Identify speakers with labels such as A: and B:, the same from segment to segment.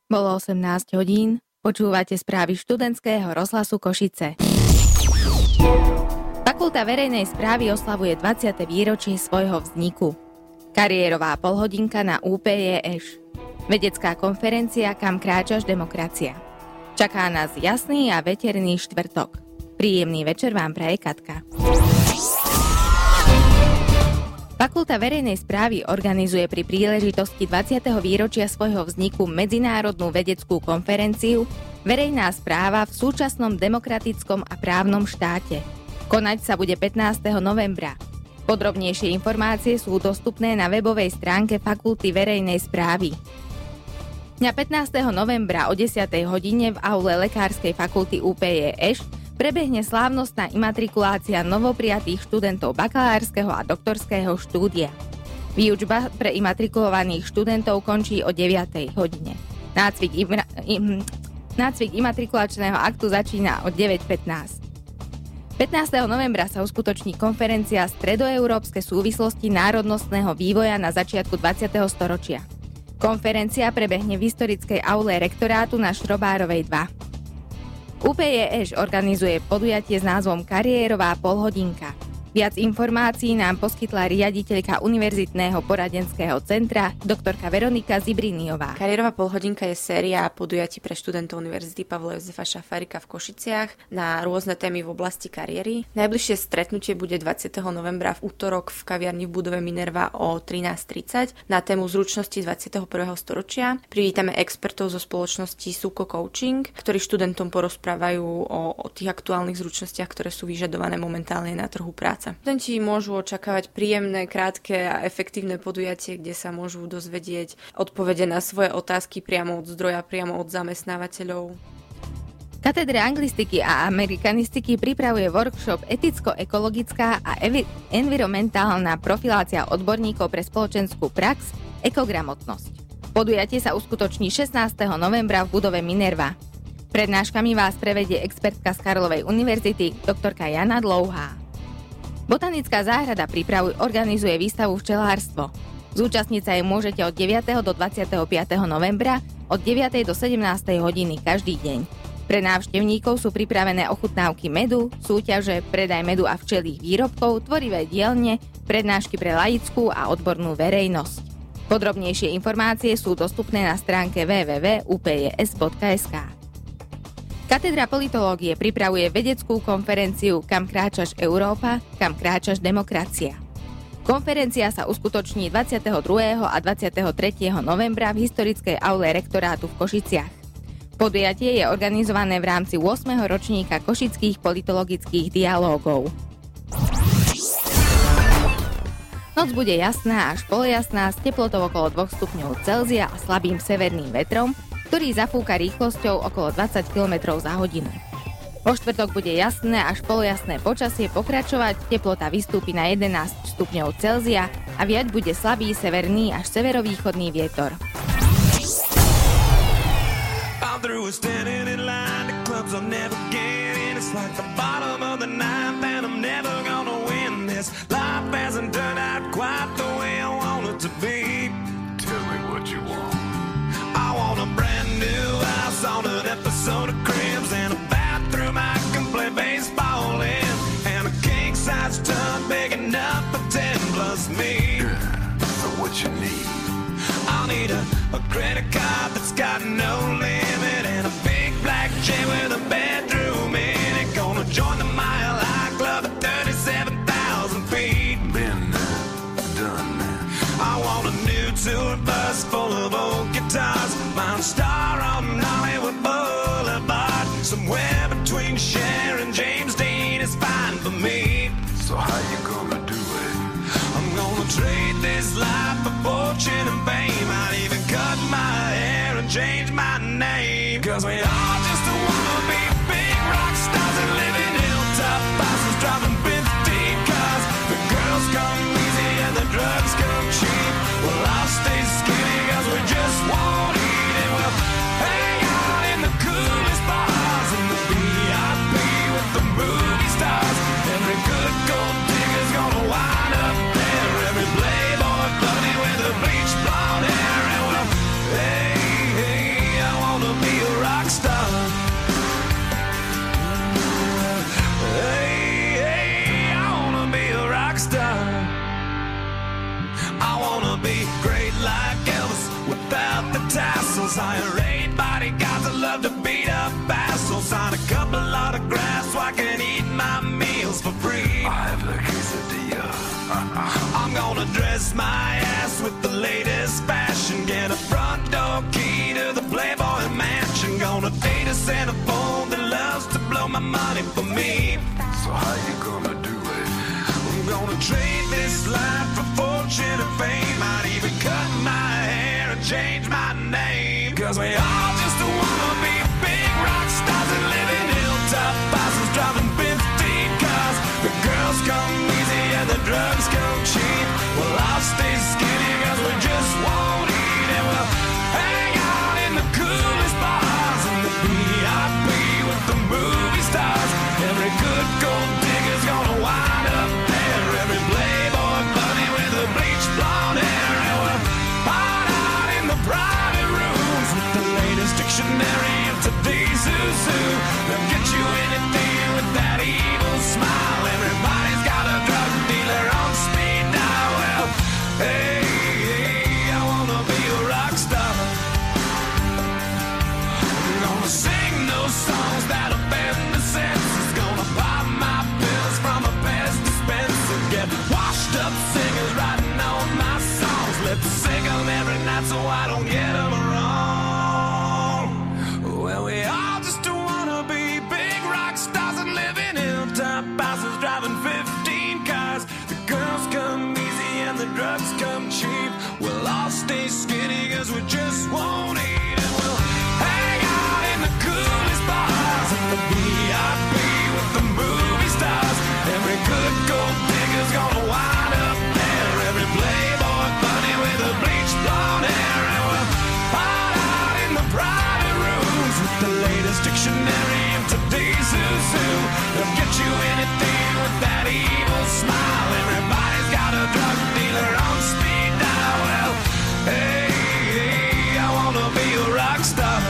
A: Bolo 18 hodín, počúvate správy študentského rozhlasu Košice. Fakulta verejnej správy oslavuje 20. výročie svojho vzniku. Kariérová polhodinka na UPJŠ. Vedecká konferencia Kam kráčaš demokracia. Čaká nás jasný a veterný štvrtok. Príjemný večer vám praje Katka. Fakulta verejnej správy organizuje pri príležitosti 20. výročia svojho vzniku medzinárodnú vedeckú konferenciu Verejná správa v súčasnom demokratickom a právnom štáte. Konať sa bude 15. novembra. Podrobnejšie informácie sú dostupné na webovej stránke Fakulty verejnej správy. Dňa 15. novembra o 10. hodine v aule Lekárskej fakulty UPJŠ prebehne slávnostná imatrikulácia novoprijatých študentov bakalárskeho a doktorského štúdia. Výučba pre imatrikulovaných študentov končí o 9. hodine. Nácvik imatrikulačného aktu začína o 9:15. 15. novembra sa uskutoční konferencia Stredoeurópske súvislosti národnostného vývoja na začiatku 20. storočia. Konferencia prebehne v historickej aule rektorátu na Šrobárovej 2. UPJŠ organizuje podujatie s názvom Kariérová polhodinka. Viac informácií nám poskytla riaditeľka Univerzitného poradenského centra doktorka Veronika Zibriniová.
B: Kariérová polhodinka je séria podujatí pre študentov Univerzity Pavla Jozefa Šafárika v Košiciach na rôzne témy v oblasti kariéry. Najbližšie stretnutie bude 20. novembra v útorok v kaviarni v budove Minerva o 13:30 na tému zručnosti 21. storočia. Privítame expertov zo spoločnosti Suko Coaching, ktorí študentom porozprávajú o tých aktuálnych zručnostiach, ktoré sú vyžadované momentálne na trhu práce. Študenti môžu očakávať príjemné, krátke a efektívne podujatie, kde sa môžu dozvedieť odpovede na svoje otázky priamo od zdroja, priamo od zamestnávateľov.
A: Katedra anglistiky a amerikanistiky pripravuje workshop Eticko-ekologická a environmentálna profilácia odborníkov pre spoločenskú prax, ekogramotnosť. Podujatie sa uskutoční 16. novembra v budove Minerva. Prednáškami vás prevedie expertka z Karlovej univerzity, doktorka Jana Dlouhá. Botanická záhrada organizuje výstavu Včelárstvo. Zúčastniť sa jej môžete od 9. do 25. novembra od 9. do 17. hodiny každý deň. Pre návštevníkov sú pripravené ochutnávky medu, súťaže, predaj medu a včelých výrobkov, tvorivé dielne, prednášky pre laickú a odbornú verejnosť. Podrobnejšie informácie sú dostupné na stránke www.upjs.sk. Katedra politológie pripravuje vedeckú konferenciu Kam kráčaš Európa, kam kráčaš demokracia. Konferencia sa uskutoční 22. a 23. novembra v historickej aule rektorátu v Košiciach. Podujatie je organizované v rámci 8. ročníka košických politologických dialógov. Noc bude jasná až polojasná s teplotou okolo 2 stupňov Celzia a slabým severným vetrom, ktorý zafúka rýchlosťou okolo 20 km za hodinu. Vo štvrtok bude jasné až polojasné počasie pokračovať, teplota vystúpi na 11 stupňov Celzia a viať bude slabý severný až severovýchodný vietor.
C: I want a brand new house on an episode of Cribs and a bathroom I can play baseball in and a king-size tub big enough for 10 plus me. So what you need? I'll need a credit card that's got no limit and a big black chain with a bedroom in it. Gonna join the Mile High Club at 37,000 feet. Been done. I want a new tour bus full of old guitars, Mount Star on Hollywood Boulevard. Somewhere between Cher and James Dean is fine for me. So how you gonna do it? I'm gonna trade this life for fortune and fame. I'd even cut my hair and change my name. Cause we all just wanna be big rock stars and live in hilltop houses driving 15 cars. The girls come easy and the drugs come cheap. Well, I'll stay skinny cause we just won't eat and we'll hang out in the coolest bars in the VIP with the movie stars. Every good gold digger's gonna wind up there. Every playboy bunny with a bleached blonde hair. And well, hey, I want rock star. I wanna be great like Elvis without the tassels. Hire 8 bodyguards that love to beat up assholes. Sign a couple autographs so I can eat my meals for free.
D: I have a quesadilla.
C: I'm gonna dress my ass with the latest fashion. Get a front door key to the Playboy Mansion. Gonna date a Santa phone that loves to blow my money for me.
D: So how you gonna do it?
C: I'm gonna trade this life for fortune and fame. Might even cut my hair and change my name. Cause we all just wanna be big rock stars and live in hilltop houses, driving 15 cars. The girls come easy and the drugs come cheap. Well, I'll stay skinny cause we just won't eat. And we'll hang out in the coolest bars in the VIP with the movie stars. Every good gold digger's gonna wind up there. Every playboy bunny with a bleached blonde hair. And we'll hide out in the private rooms with the latest dictionary of today's zoo. They'll get you anything with that evil smile. Everybody's got a drug dealer on speed dial. Well, hey, hey, I wanna be a rock star. I'm gonna sing those songs that offend the senses. Gonna pop my pills from a Pez dispenser. Get washed up singers writing on my songs. Let's sing them every night so I don't get them wrong. Well, we all just wanna be big rock stars and live in hilltop houses, driving 15 cars. The girls come easy and the drugs come cheap. We'll all stay skinny cause we just won't eat. And we'll hang out in the coolest bars in the VIP with the movie stars. Every good gold digger's gonna wind up there. Every playboy bunny with a bleached blonde hair. And we'll hide out in the private rooms with the latest dictionary of today's zoo. They'll get you anything with that evil smile. Everybody's got a drug dealer on speed dial. Well, hey, hey, I wanna be a rock star.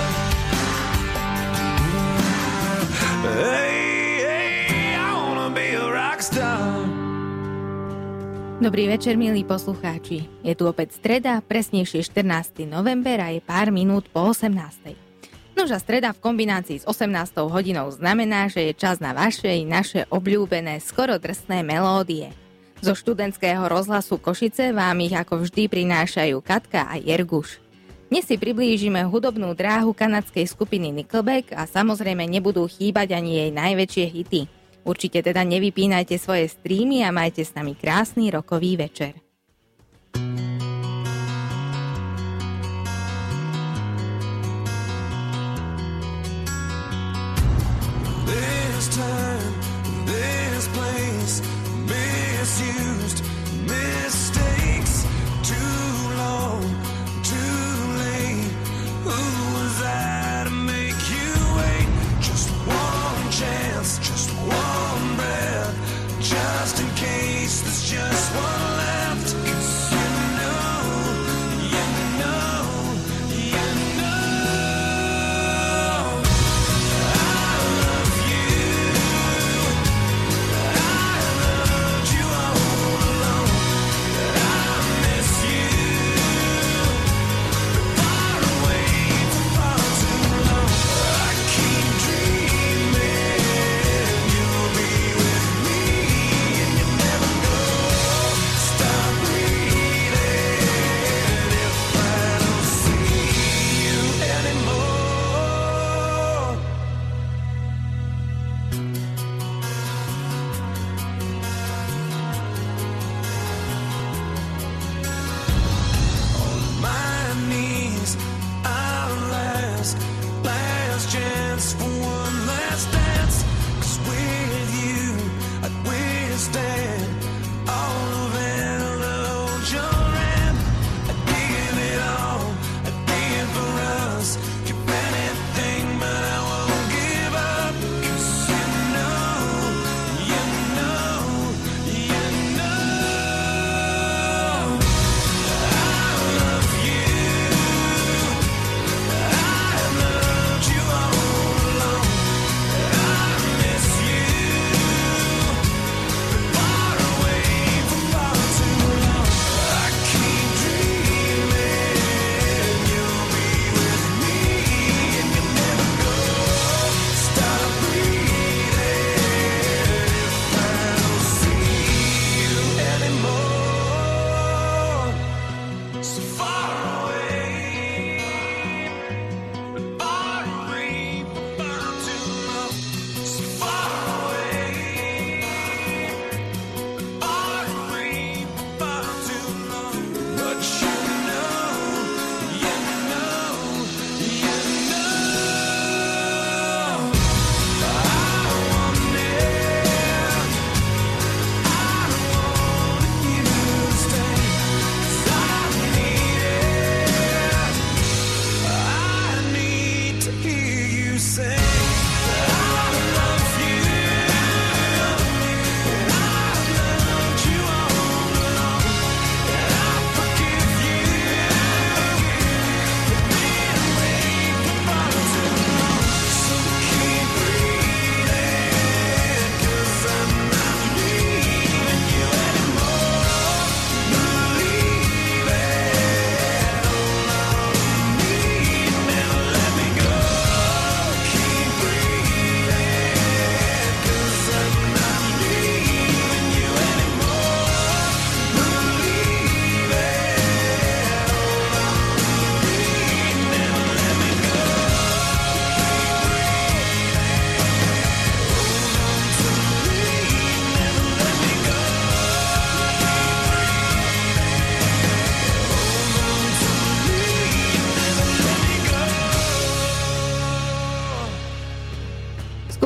C: Hey, hey, I wanna be a rock star.
A: Dobrý večer, milí poslucháči. Je tu opäť streda, presnejšie 14. november a je pár minút po 18. Nož a streda v kombinácii s 18. hodinou znamená, že je čas na vaše i naše obľúbené skoro drsné melódie. Zo študentského rozhlasu Košice vám ich ako vždy prinášajú Katka a Jerguš. Dnes si priblížime hudobnú dráhu kanadskej skupiny Nickelback a samozrejme nebudú chýbať ani jej najväčšie hity. Určite teda nevypínajte svoje streamy a majte s nami krásny rokový večer.
C: This time, this place, misused, mistakes, too long, too late. Who was I to make you wait? Just one chance, just one breath, just in case there's just one left.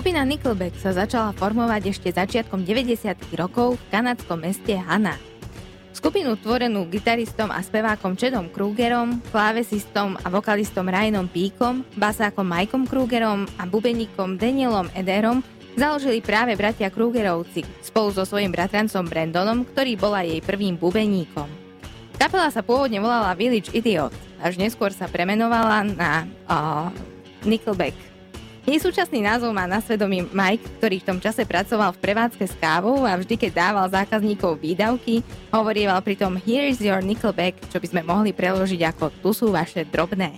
A: Skupina Nickelback sa začala formovať ešte začiatkom 90. rokov v kanadskom meste Hanna. Skupinu tvorenú gitaristom a spevákom Chadom Krugerom, klávesistom a vokalistom Ryanom Peakom, basákom Mikeom Krugerom a bubeníkom Danielom Ederom založili práve bratia Krugerovci spolu so svojím bratrancom Brandonom, ktorý bola jej prvým bubeníkom. Kapela sa pôvodne volala Village Idiot, až neskôr sa premenovala na Nickelback. Jej súčasný názov má na svedomí Mike, ktorý v tom čase pracoval v prevádzke s kávou a vždy, keď dával zákazníkov výdavky, hovorieval pritom "Here is your Nickelback", čo by sme mohli preložiť ako "Tu sú vaše drobné".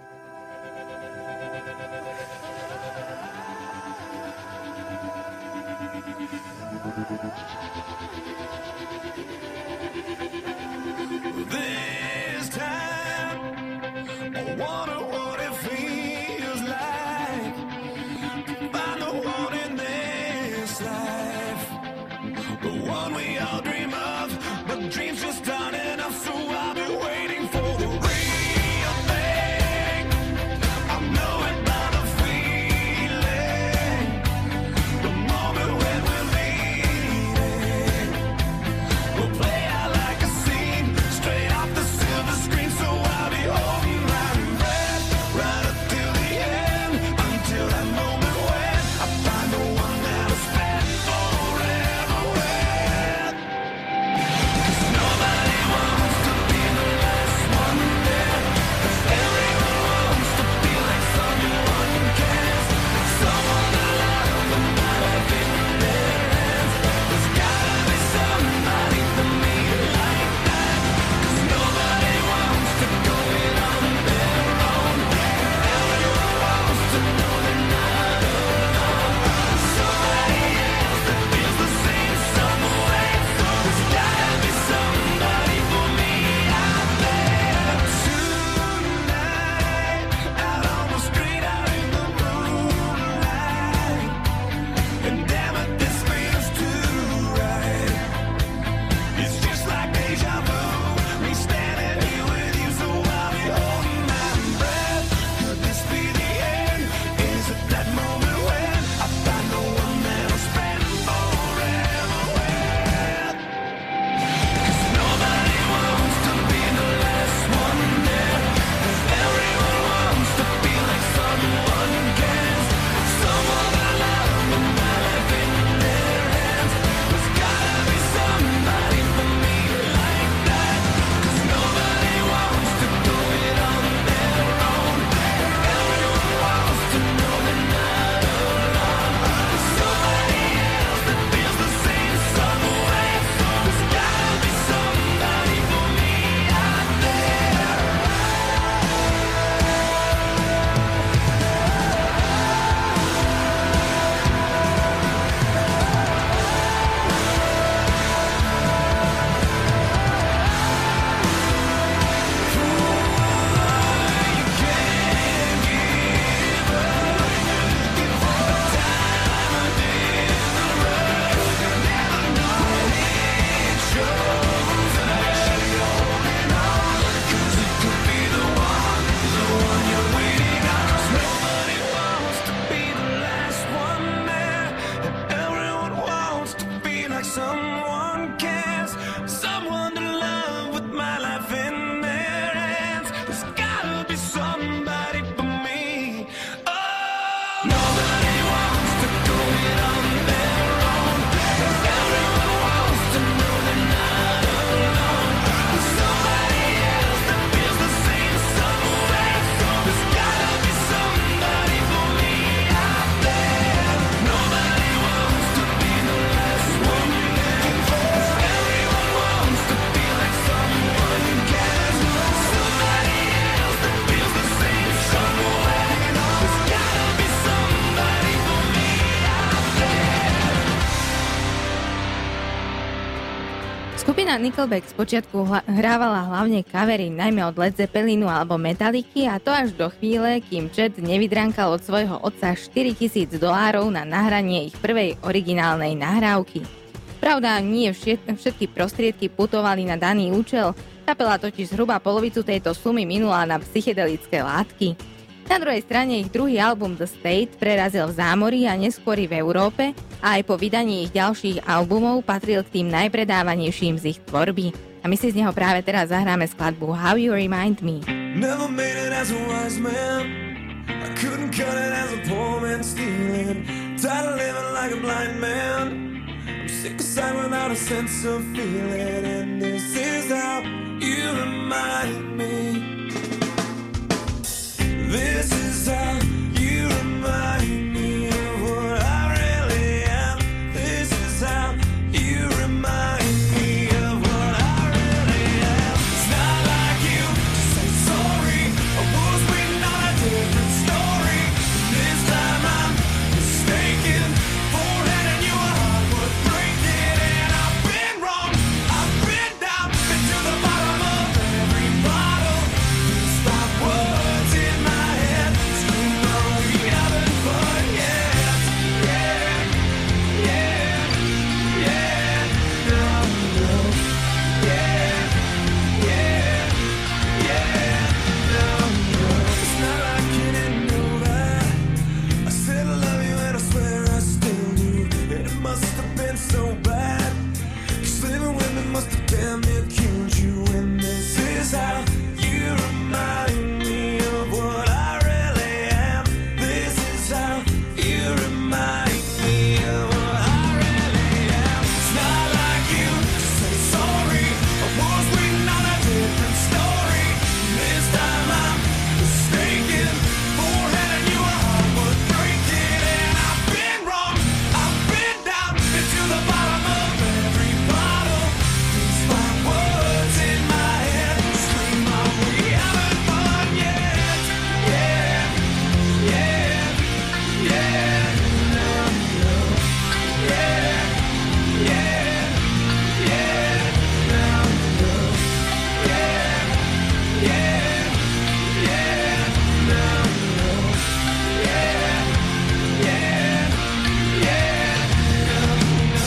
C: This time, I wonder what it feels like to find the one in this life, the one we all dream of, but dreams just aren't enough, so I'll be waiting for the real thing. I know it by the feeling, the moment when we're leaving, we'll play out like a scene, straight off the silver screen, so I'll be holding my breath right up till the end, until that moment when I find the one that'll spend forever with. 'Cause nobody wants to be the last one there, 'cause everyone wants to feel like someone cares, someone to love with my life in their hands. There's gotta be somebody for me like that, 'cause nobody wants to go it on their own, everyone wants to know they're not alone. Somebody else that feels the same somewhere, there's gotta be somebody for me out there. Tonight, out on the street, out in the moonlight, and damn it, this feels too right. It's just like deja vu, me standing here with you, so I'll be holding my breath. Could this be the end? Is it that moment when I find the one that'll spend forever with? 'Cause nobody wants to be the last one there, 'cause everyone wants to feel like someone cares, someone to love with my life in their hands. There's gotta be somebody for me like that, 'cause nobody wants to do it on their own, everyone wants to know they're not alone. There's somebody else that feels the same somewhere, there's gotta be somebody for me out there. Nobody wants to be the last one there, and everyone wants to feel like someone cares, someone to love with my life in their hands. There's gotta be somebody for me. Oh, nobody wants to do it on their own, and everyone wants to know they're not alone. There's somebody else that feels the same somewhere, there's gotta be somebody for me out there. Nobody wants to be the last one there, 'cause everyone wants to feel like someone cares, somebody else that feels the same somewhere, there's gotta be somebody for me out there.
A: Skupina Nickelback spočiatku hrávala hlavne covery, najmä od Led Zeppelinu alebo Metallicy, a to až do chvíle, kým Chad nevydránkal od svojho otca $4,000 na nahranie ich prvej originálnej nahrávky. Pravda, nie všetky prostriedky putovali na daný účel, kapela totiž zhruba polovicu tejto sumy minula na psychedelické látky. Na druhej strane ich druhý album The State prerazil v zámorí a neskôr v Európe a aj po vydaní ich ďalších albumov patril k tým najpredávanejším z ich tvorby. A my si z neho práve teraz zahráme skladbu How You Remind Me.
C: Never made it as a wise man. I couldn't cut it as a poor man stealing. Tired of living like a blind man. I'm sick aside without a sense of feeling. And this is how you remind me. This is how you remind me of what I really am. This is how you remind me of what I really am. It's not like you to say sorry. I was waiting on a different story. This time I'm mistaken for letting you a heart would break it. And I've been wrong. I've been down, been to the bottom of every bottle. Stop words in my head. Scream, oh, we haven't fun yet. Yeah, yeah, yeah. No, no. Yeah, yeah, yeah. No, no. It's not like you didn't know that. I said I love you and I swear I still do. And it must have been so bad. 'Cause living with me must have damn near killed you. And this is how you remind me of what I really am. This is how you remind me of what I really am. It's not like you to say sorry. I was waiting on a different story. This time I'm mistaken for letting you a heart would break it. And I've been wrong. I've been down, been to the bottom of every bottle. These five words in my head scream out, we haven't fun yet. Yeah, yeah, yeah. No, no. Yeah, yeah, yeah. No, no. Yeah, yeah, yeah. No, no. Yeah, yeah, yeah. No, no.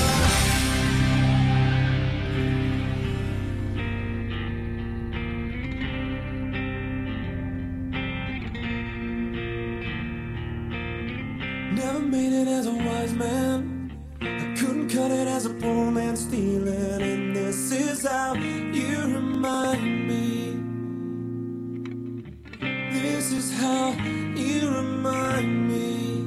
C: Never made it as a wise man. I couldn't cut it as a poor man stealing. And this is how you remind me. This is how you remind me.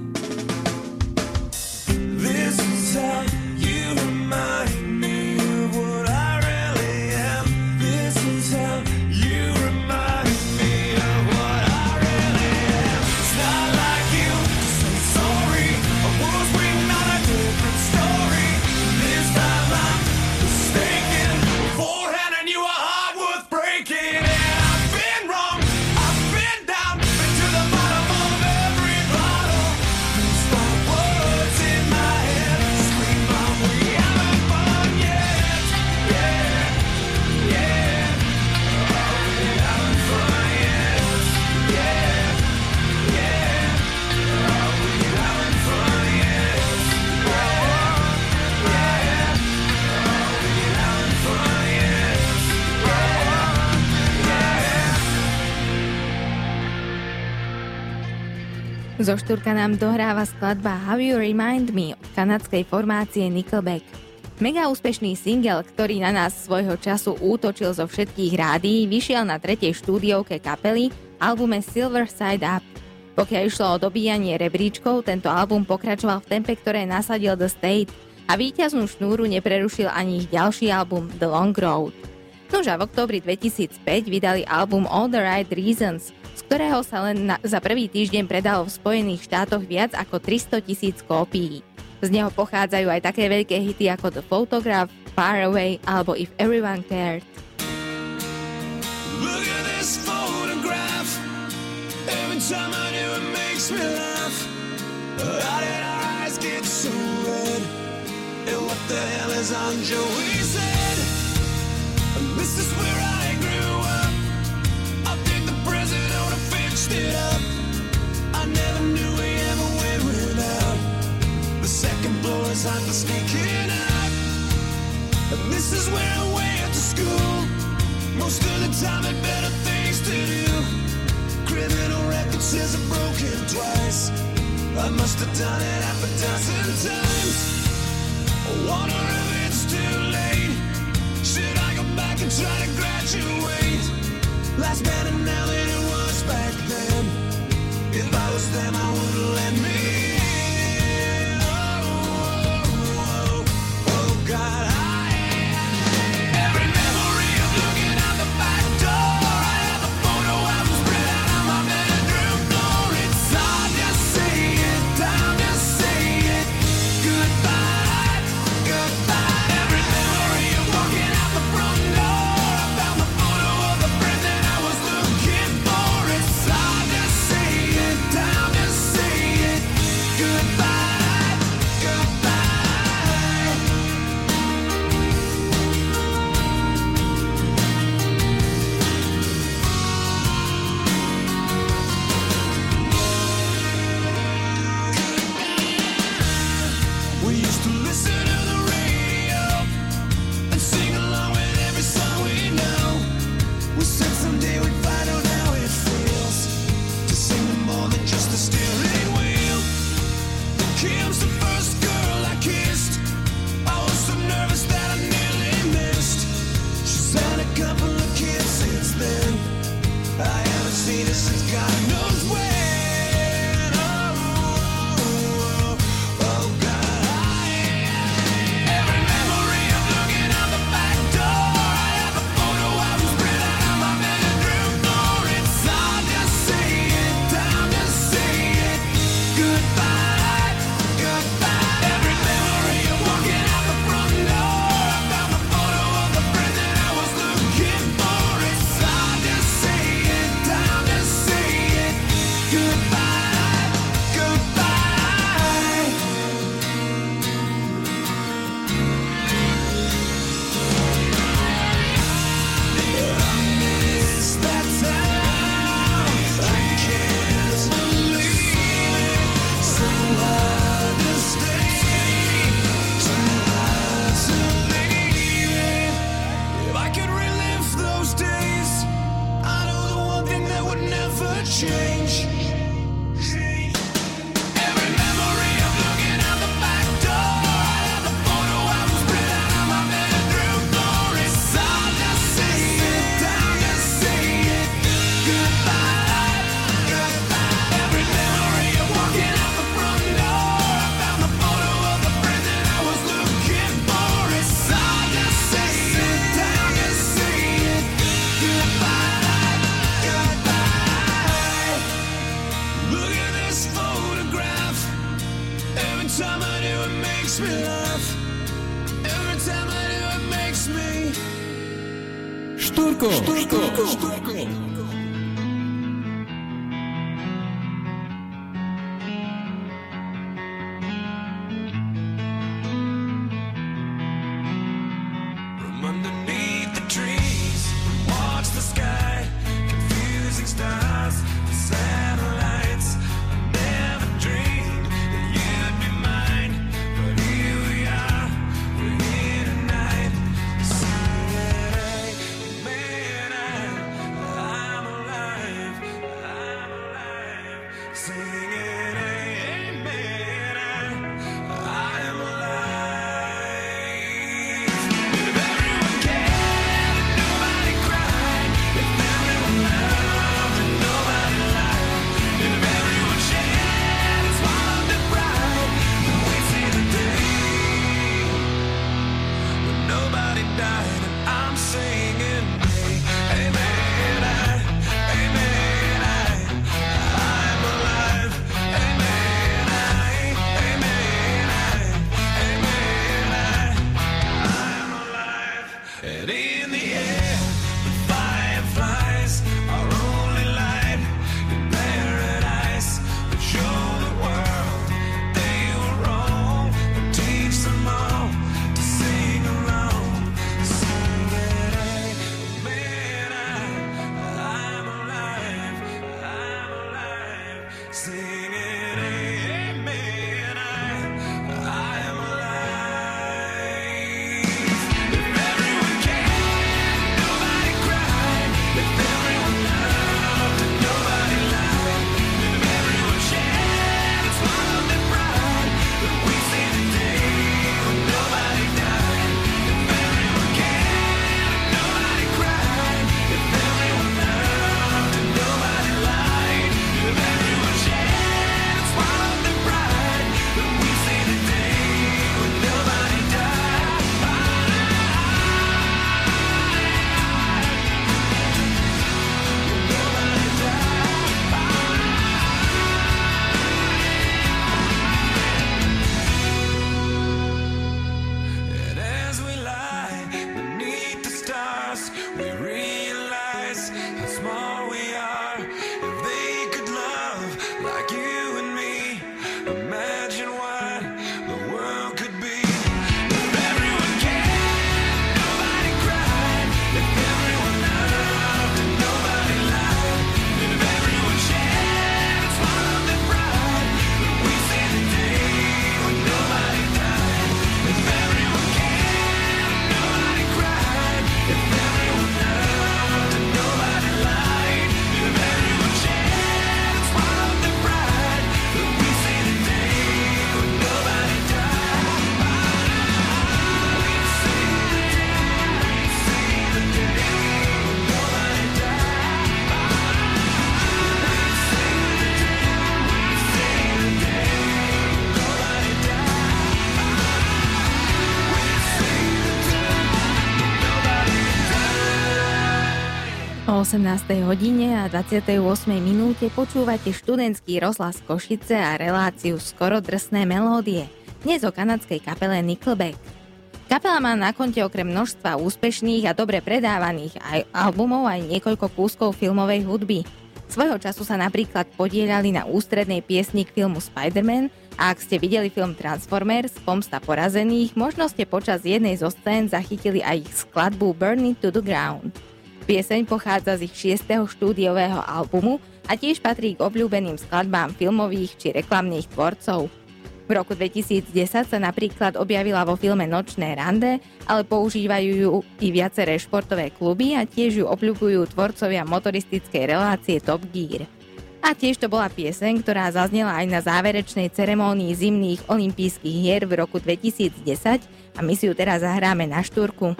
C: This is how you remind me of what I really am. This is how you remind me of what I really am. It's not like you to say sorry. I was waiting on a different story. This time I'm mistaken for handing you a heart worth breaking. And I've been wrong. I've been down, been to the bottom of every bottle. These five words in my head scream out, we haven't fun yet. Yeah, yeah. Oh, we haven't fun yet. Yeah, yeah. Oh, we haven't fun yet. Yeah, oh, we haven't fun yet.
A: Zo štúrka nám dohráva skladba How You Remind Me od kanadskej formácie Nickelback. Mega úspešný single, ktorý na nás svojho času útočil zo všetkých rádií, vyšiel na 3. štúdiovke kapely albume Silver Side Up. Pokiaľ išlo o dobíjanie rebríčkov, tento album pokračoval v tempe, ktoré nasadil The State a víťaznú šnúru neprerušil ani ich ďalší album The Long Road. Nož a v októbri 2005 vydali album All the Right Reasons, z ktorého sa len za prvý týždeň predalo v Spojených štátoch viac ako 300,000 kópií. Z neho pochádzajú aj také veľké hity ako The Photograph, Far Away alebo If Everyone Cared.
C: Look at this photograph. Every time I do it makes me laugh. How did our eyes get so red? And what the hell is on Joey's head? This is where I grew up. I think the president would have fixed it up. I never knew we ever went without. The second floor is hot for sneaking out. And this is where I went to school. Most of the time had better things to do. Criminal record says must have done it half a dozen times. I wonder if it's too late. Should I go back and try to graduate? Life's better now than it was back then. If I was them, I wouldn't let me in. Oh God, every memory of looking out the back door. I have a photo album spread out on my bedroom floor. It's hard to say it, time to say it. Goodbye, goodbye. Every memory of walking out the front door. I found the photo of the friend that I was looking for. It's hard to say it, time to say it. Goodbye, goodbye. We used to listen to the radio and sing along with every song we know. We said someday we'd find out how it feels to sing with more than just a steering wheel. Kim's the first girl I kissed. I was so nervous that I nearly missed. She's had a couple of kids since then. I haven't seen her since God knows when. Oh God, every memory of looking out the back door. I have a photo album spread out on my bedroom floor. It's hard to say it, time to say it. Goodbye, goodbye. Every memory of walking out the front door. I found the photo of the friend that I was looking for. It's hard to say it, time to say it. Goodbye, goodbye. I miss that time. I can't believe it. So hard to stay, so hard to leave it. If I could relive those days, I know the one thing that would never change. Every memory of looking out the back door. I have the photo album spread out on my bedroom floor. It's hard to say it, time to say it. Goodbye, goodbye. Every memory of walking out the front door. I found the photo of the friend that I was looking for. It's hard to say it, time to say it. Goodbye, goodbye. Look at this photograph. Every time I do it makes me laugh. Every time I do it makes me.
E: Štúrko.
C: From underneath the trees, watch the sky, confusing stars, the satellites. I never dreamed that you'd be mine, but here we are, we're here tonight. Singing, hey, man, I'm alive, I'm alive. Singing, hey, man, I am alive. If everyone cared and nobody cried, if everyone loved and nobody lied, if everyone shared and swallowed their pride, then we'd see the day when nobody died. And I'm singing, hey, man, hey, man, I'm alive. Hey, man, hey, man, hey, man, I'm alive. And in the air, the fireflies are only light in paradise. But show the world they were wrong, but teach them all to sing along. Sing it, hey, man, I'm alive, I'm alive. Sing it, hey, man, I am alive. If everyone cared, nobody cried. If everyone loved.
A: 18. hodine a 28. minúte počúvate študentský rozhlas Košice a reláciu Skoro drsné melódie. Dnes o kanadskej kapele Nickelback. Kapela má na konte okrem množstva úspešných a dobre predávaných aj albumov aj niekoľko kúskov filmovej hudby. Svojho času sa napríklad podieľali na ústrednej piesni k filmu Spider-Man a ak ste videli film Transformers Pomsta porazených, možno ste počas jednej zo scén zachytili aj ich skladbu Burn It to the Ground. Pieseň pochádza z ich 6. štúdiového albumu a tiež patrí k obľúbeným skladbám filmových či reklamných tvorcov. V roku 2010 sa napríklad objavila vo filme Nočné rande, ale používajú ju i viaceré športové kluby a tiež ju obľúbujú tvorcovia motoristickej relácie Top Gear. A tiež to bola pieseň, ktorá zaznela aj na záverečnej ceremónii zimných olympijských hier v roku 2010 a my si ju teraz zahráme na štúrku.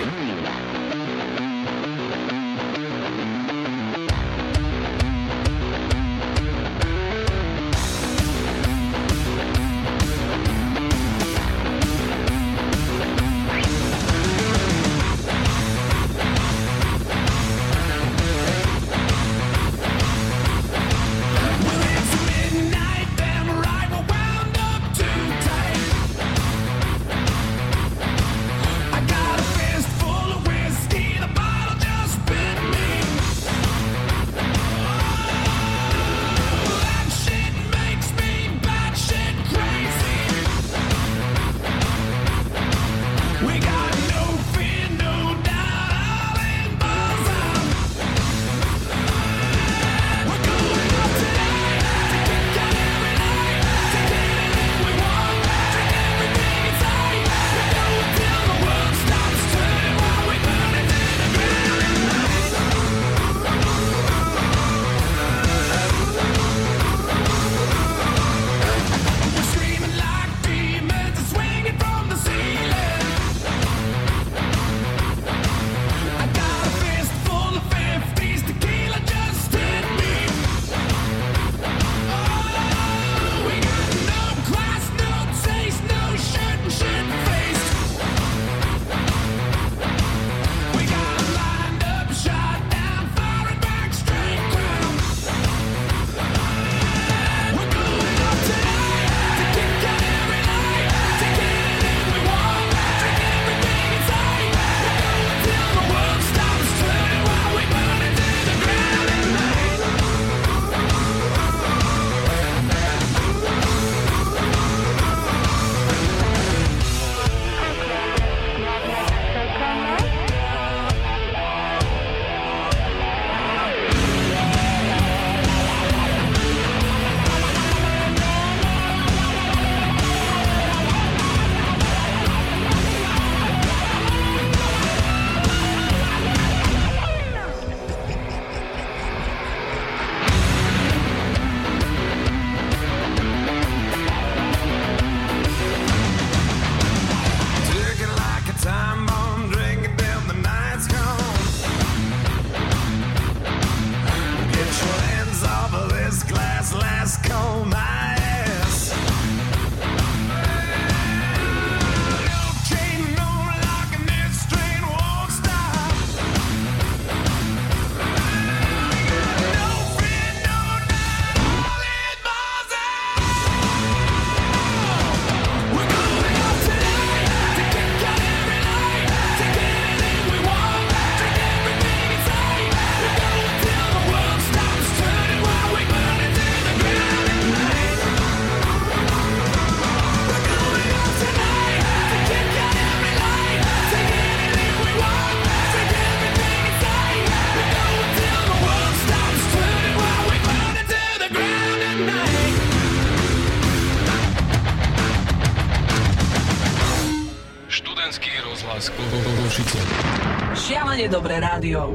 E: Šialene dobré rádio.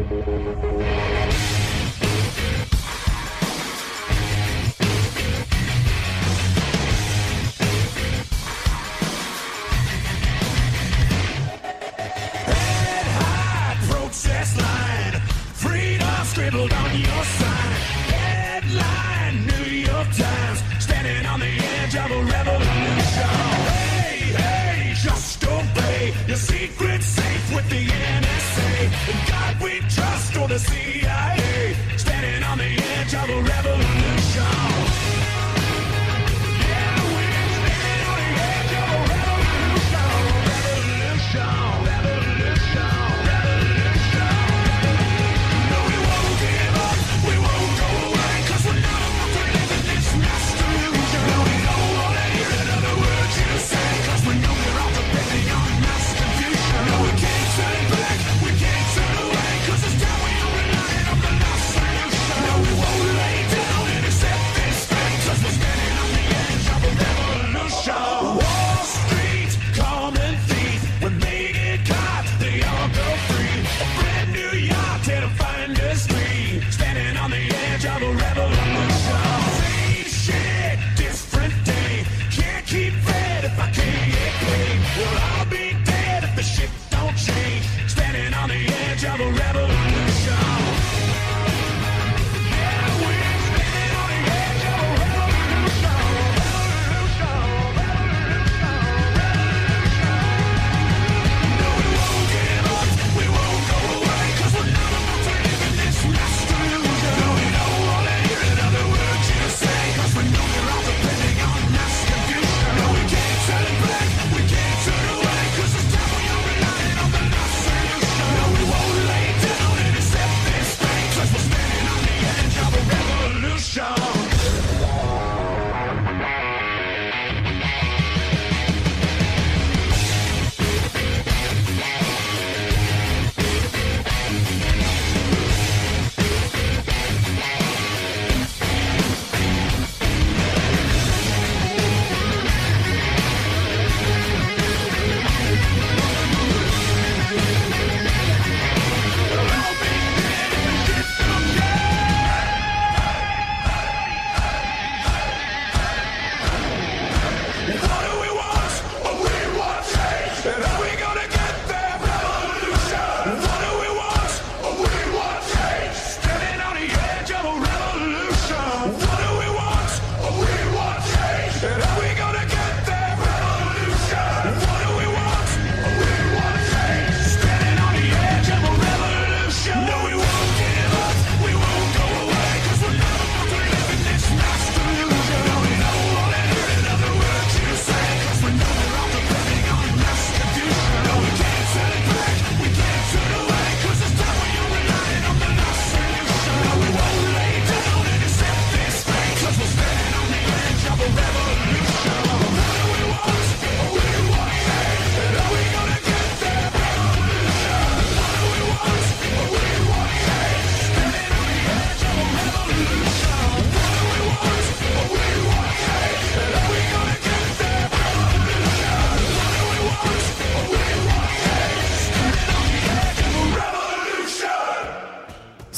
C: Scribbled on your sign, headline New York Times, standing on the edge of a revolution. Hey, hey, just obey your secret safe with the NSA. God we trust or the CIA.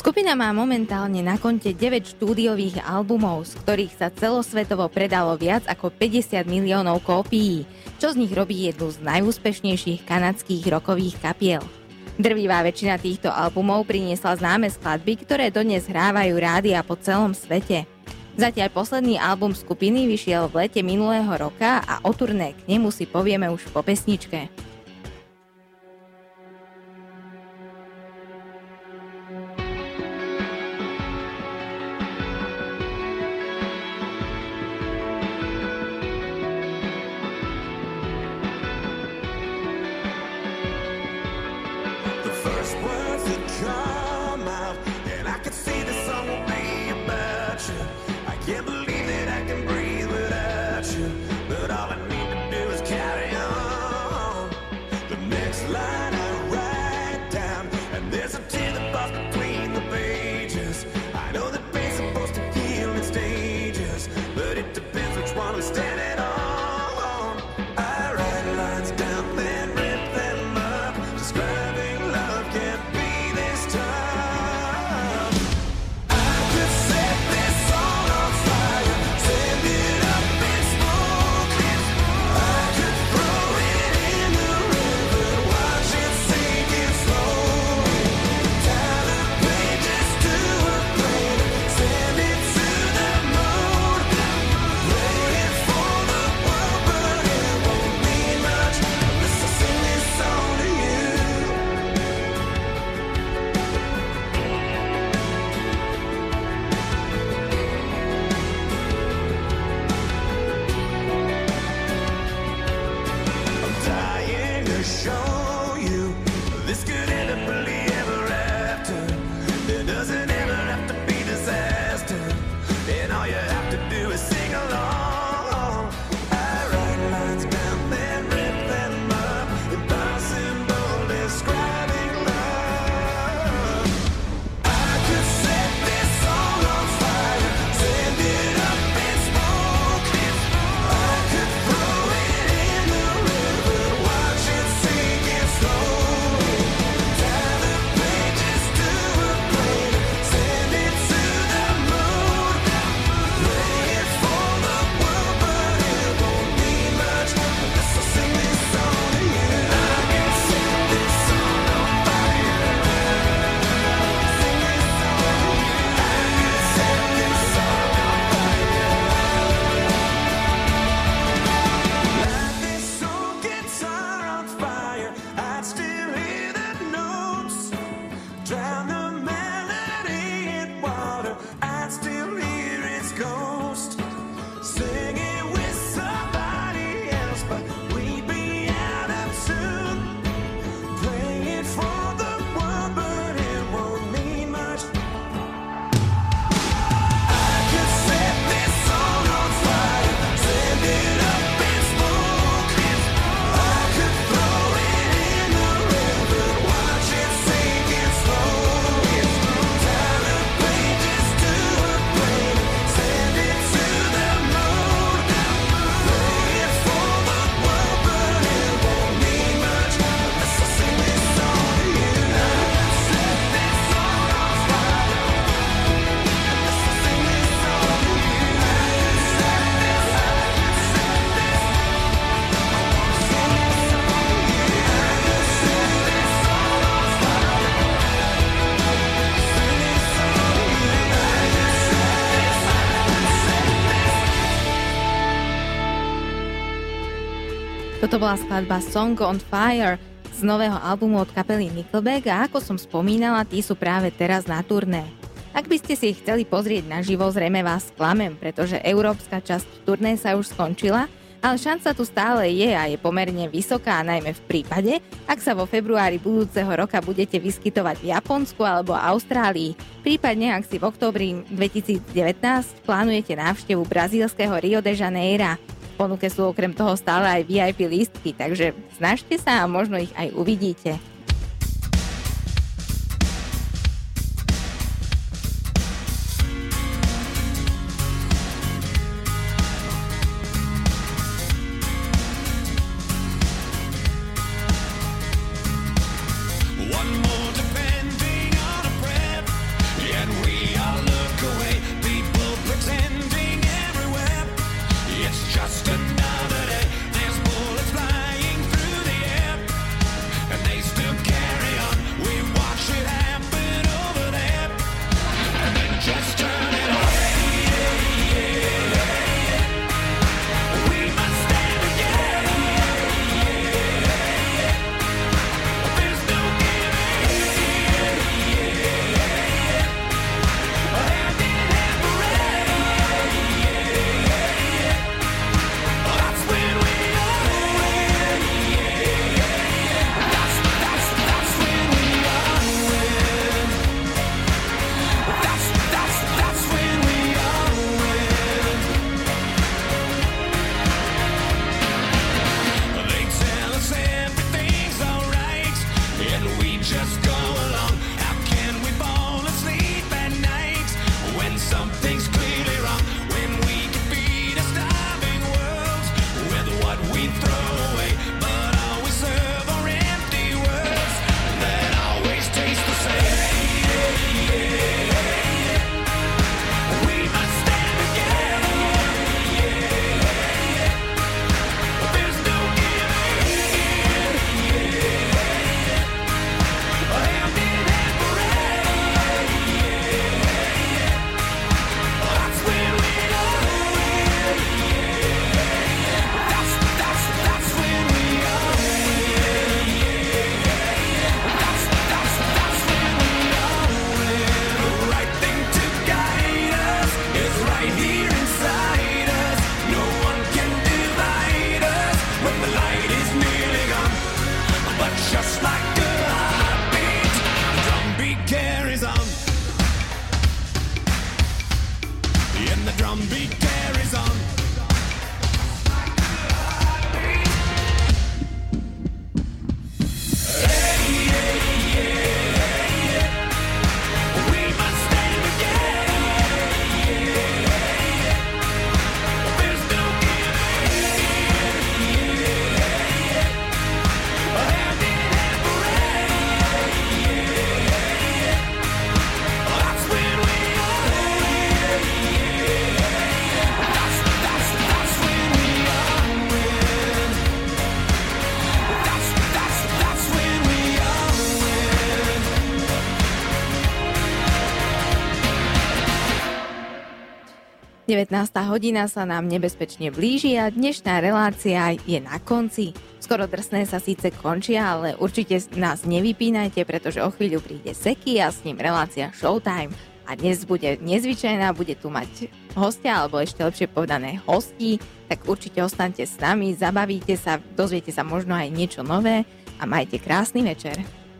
A: Skupina má momentálne na konte 9 štúdiových albumov, z ktorých sa celosvetovo predalo viac ako 50 miliónov kópií, čo z nich robí jednu z najúspešnejších kanadských rockových kapiel. Drvivá väčšina týchto albumov priniesla známe skladby, ktoré dodnes hrávajú rádia po celom svete. Zatiaľ posledný album skupiny vyšiel v lete minulého roka a o turné k nemu si povieme už po pesničke. Toto bola skladba Song on Fire z nového albumu od kapely Nickelback a ako som spomínala, tí sú práve teraz na turné. Ak by ste si ich chceli pozrieť naživo, zrejme vás sklamem, pretože európska časť turné sa už skončila, ale šanca tu stále je a je pomerne vysoká, najmä v prípade, ak sa vo februári budúceho roka budete vyskytovať v Japonsku alebo Austrálii, prípadne ak si v októbri 2019 plánujete návštevu brazílskeho Rio de Janeiro. V ponuke sú okrem toho stále aj VIP lístky, takže snažte sa a možno ich aj uvidíte.
C: One more depending on a breath. carries on. And the drum beat carries on.
A: Hodina sa nám nebezpečne blíži a dnešná relácia je na konci. Skoro drsné sa síce končia, ale určite nás nevypínajte, pretože o chvíľu príde Seky a s ním relácia Showtime. A dnes bude nezvyčajná, bude tu mať hostia, alebo ešte lepšie povedané hostí, tak určite ostaňte s nami, zabavíte sa, dozviete sa možno aj niečo nové a majte krásny večer.